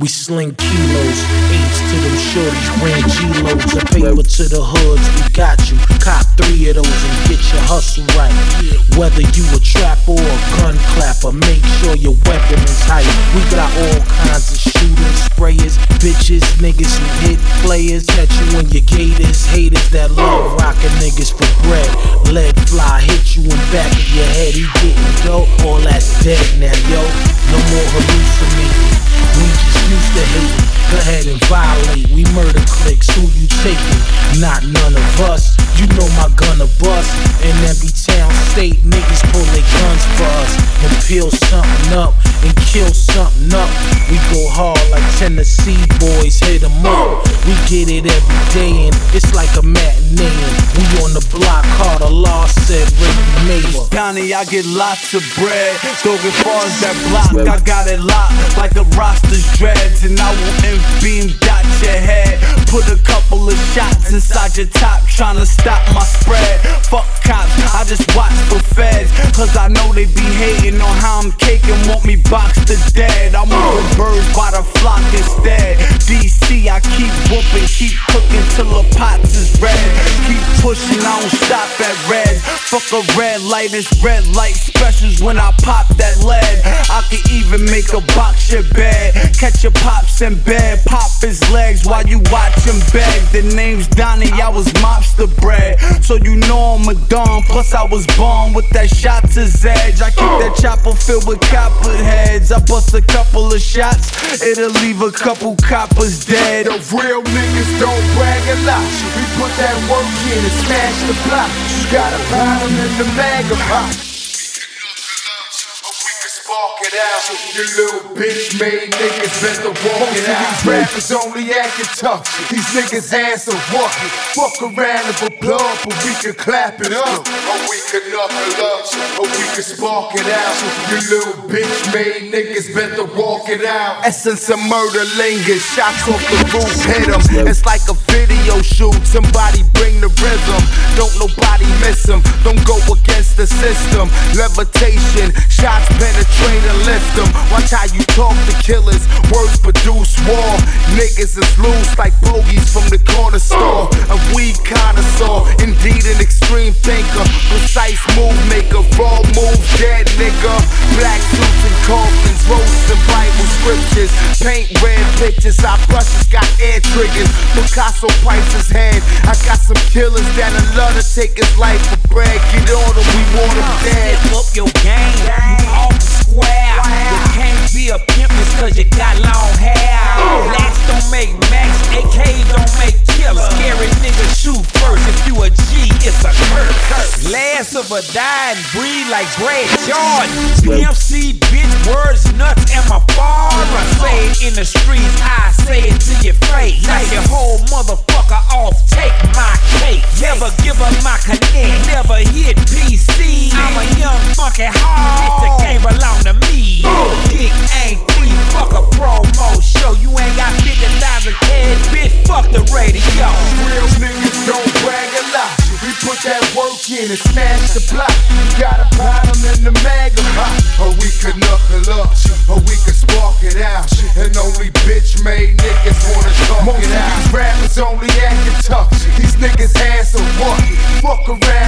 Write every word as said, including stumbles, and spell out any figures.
We sling kilos, eights to them shorties, bring G-loads of paper to the hoods. We got you, cop three of those and get your hustle right. Whether you a trapper or a gun clapper, make sure your weapon is tight. We got all kinds of shooters, sprayers, bitches, niggas who hit players. Catch you in your gators, haters that love rockin' niggas for bread. Lead fly hit you in back of your head, he getting dope. All that's dead now, yo. No more hallucinating. We just used to hate. Go ahead and violate. We murder clicks. Who you taking? Not none of us. You know my gunna bust. In every town, state, niggas pull their guns for us and peel something up and kill something up. We go hard like Tennessee boys. Hit 'em up. We get it every day and it's like a matinee. We on the block. Carter Law said, Ricky Mayer. Donnie, I get lots of bread. Go as far as that block, I got it locked like a roster's dreads. And I will beam dot your head. Put a couple of shots inside your top, tryna stop my spread. Fuck cops, I just watch for feds. Cause I know they be hating on how I'm caking, want me boxed to dead. I'm moving birds by the flock instead. D C, I keep whooping, keep cooking till the pots is red. Keep pushing, I don't stop at red. Fuck a red light, it's red light specials when I pop that lead. I can even make a box your bed. Catch your pops in bed, pop his legs while you watch him beg. The name's Donnie, I was mobster bred, so you know I'm a don. Plus I was born with that shot to edge. I keep that chopper filled with copper heads. I bust a couple of shots, it'll leave a couple coppers dead. The real niggas don't brag a lot. We put that work in and smash the block. You gotta buy them in the mega pop. Walk it out, you little bitch made niggas better walk it out. These rappers only acting tough, these niggas hands are walking. Fuck around of a plug, but we can clap it up. Or we can knuckle up, or we can spark it out. You little bitch made niggas better walk it out. Essence of murder lingers, shots off the roof, hit 'em. It's like a video shoot, somebody bring the rhythm. Don't nobody miss 'em, don't go against the system. Levitation, shots penetrate and lift them. Watch how you talk to killers. Words produce war. Niggas is loose like bogeys from the corner store. A weed connoisseur, indeed an extreme thinker. Precise move maker, raw move dead nigga. Black suits and coffins, roasts and Bible scriptures. Paint red pictures, our brushes got air triggers. Picasso pipes his head. I got some killers that'll love to take his life for bread. Get on them, we want them dead. Step up your game, you off the square. You can't be a pimp just cause you got long hair. Blacks don't make max, A Ks don't make killers. Scary niggas shoot first, if you a G, it's a curse. Last of a dying breed like Brad Jordan. P M C, bitch, words, nuts, and my father. Say it in the streets, I say it to your face. Knock your whole motherfucker off, take my cake. Never give up my connect, never hit P C. I'm a young funky hog, the game belong to me. Dick ain't free, fuck a promo show. You ain't got fifty thousand cash, bitch, fuck the radio. Real niggas don't brag a lot. We put that work in and smash the block. You gotta buy them in the mega pop. Or we could knuckle up, or we could spark it out. And only bitch made niggas wanna talk it out. Most of these rappers only acting tough. These niggas hands are walking. Fuck around